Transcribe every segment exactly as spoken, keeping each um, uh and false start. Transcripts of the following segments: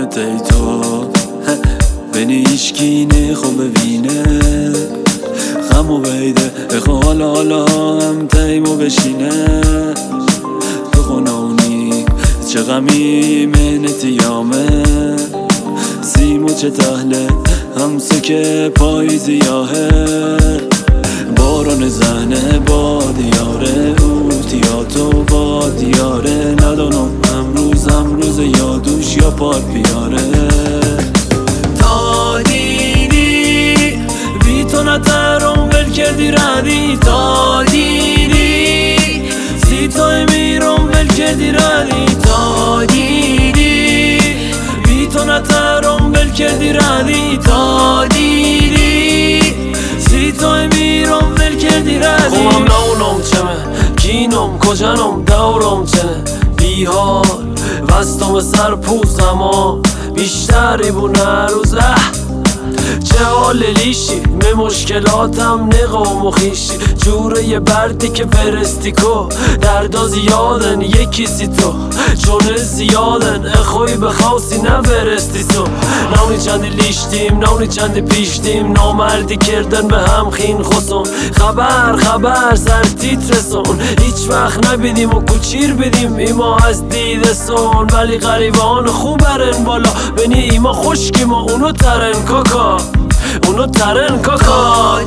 تی تو بینی ایشکی نخو ببینه خمو بیده اخو حالا حالا هم تیمو بشینه تو خونونی چه غمی منتی یامه سیمو چه تهله همسه که پاییزی یاهه باران زنه با دیاره اوتیاتو با دیاره ندانم امروز امروز یادوش یا پار بیاره تا دیدی بی تو نترم ول کردی ردی تا دیدی سی تا میرم ول کردی ردی تا دیدی بی تو نترم ول کردی ردی تا دیدی سی تا میرم ول کردی ردی خوام نونم چمه کینم کجنم دورم چنه بیحال وستم سر پوزم و بیشتری بونه روزه چه حال لیشی به مشکلاتم نقام و خیشی جوره یه بردی که فرستی کو دردا زیادن یکی سی تو چونه زیادن اخوی بخواستی نفرستی تو نونی چندی لیشتیم نونی چندی پیشتیم نامردی کردن به هم خین خسون خبر خبر سر تیت رسون هیچ وقت نبیدیم و کوچیر بیدیم ایما از دیده سون ولی غریبان خوب برن بالا بینی ایما خوشکیم و اونو ترن کاکا اونو ترن کاکا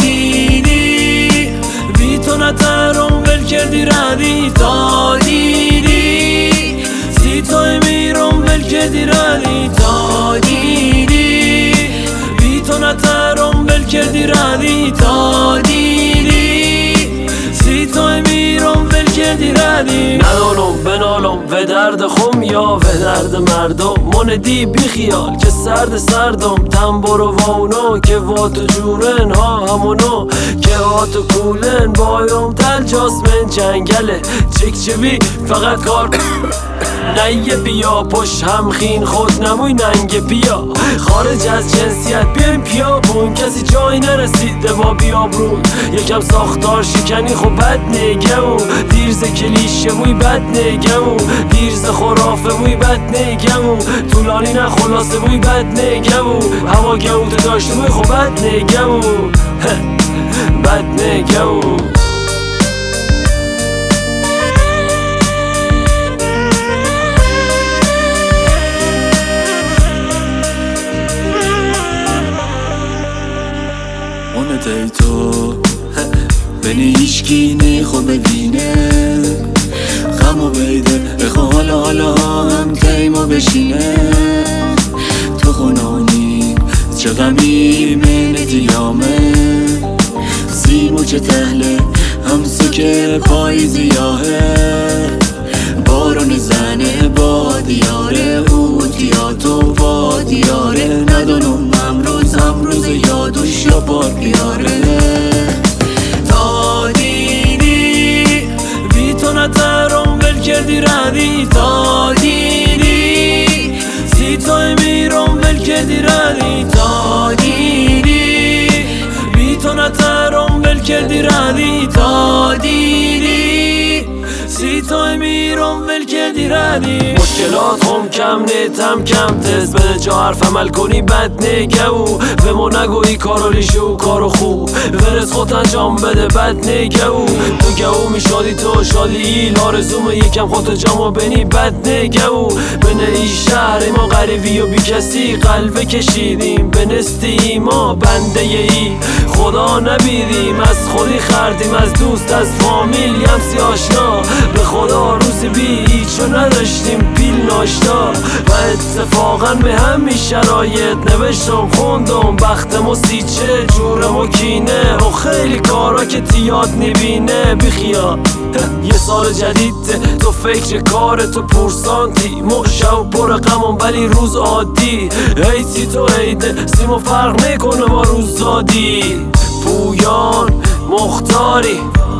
دیدی بی تو نترم ول کردی ردی تا دیدی سی تا میرم ول کردی ردی تا دیدی بی تو نترم ول کردی ردی تا دیدی سی تا میرم ول کردی ردی ندانم بنالم و درد خم یا و درد مردم من دی بی خیال که سرد سردم تنبر و واونو که واتو جورن ها همونو که هاتو کولن بایم تل جاسمن جنگله چک چوی فقط کار نیه بیا پشت هم خین خود نموی ننگ بیا خارج از جنسیت بیایم پیابون کسی جایی نرسیده با بیابرون یکم ساختار شکنی خب بد نگمون دیرز کلیشه موی بد نگمون دیرز خرافه موی بد نگمون طولانی نه خلاصه موی بد نگمون هوا گمون داشته موی خب بد نگمون بد نگمون تی تو بینی ایشکی نخو ببینه خمو بیده اخو حالا حالا هم تیمو بشینه تو خونانی چه غمی منتی یامه سیمو چه تهله همسو که پاییزی یاهه باران زنه با دیاره اوتیاتو با دیاره ندانم امروز امروز یادوش یا بار بیاره تا دیدی بی تو نترم ول کردی ردی تا دیدی سی تا میرم ول کردی ردی تا دیدی بی تو نترم ول کردی ردی تا دیدی سی تا میرم ول کردی ردی مشکلات هم کم نیتم کم تست بده جا حرف عمل کنی بد نگو به ما نگویی کارو لیشو کارو خوب ورز خود انجام بده بد نگو تو گو می شادی تو شادی لارزوم یکم خود جامو بینی بد نگو بینه ای شهر ما غریبی و بی کسی قلبه کشیدیم به نستی ما بنده ای خدا نبیدیم از خودی خردیم از دوست از فامیل یمسی آشنا به خدا روزی بی هیچو نداشتیم پیل ناشتا و اتفاقا به همین شرایط نوشتم خوندم بختم و سیچه جورم و کینه و خیلی کارا که تیاد نبینه بیخیال یه سال جدید تو فکر کار تو پرسانتی مخشه و پر غمم ولی روز عادی ایتی تو عیده سیمو فرق میکنه با روز دادی پویان مختاری